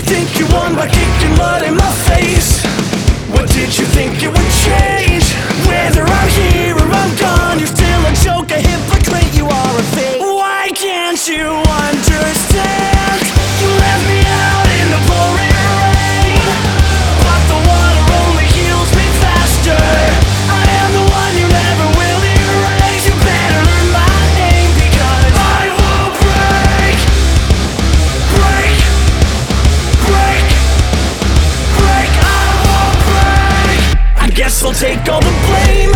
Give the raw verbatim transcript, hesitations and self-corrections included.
think you won by kicking mud in my face? What did you think it would change? Whether I'm here or I'm gone, you're still a joke, a hypocrite, you are a fake. Why can't you understand? You left me out in the pouring rain, but the water only heals me faster. I am the one you never will erase. You better learn my name, because I will break, break, break, break. I will break. I guess I'll take all the blame.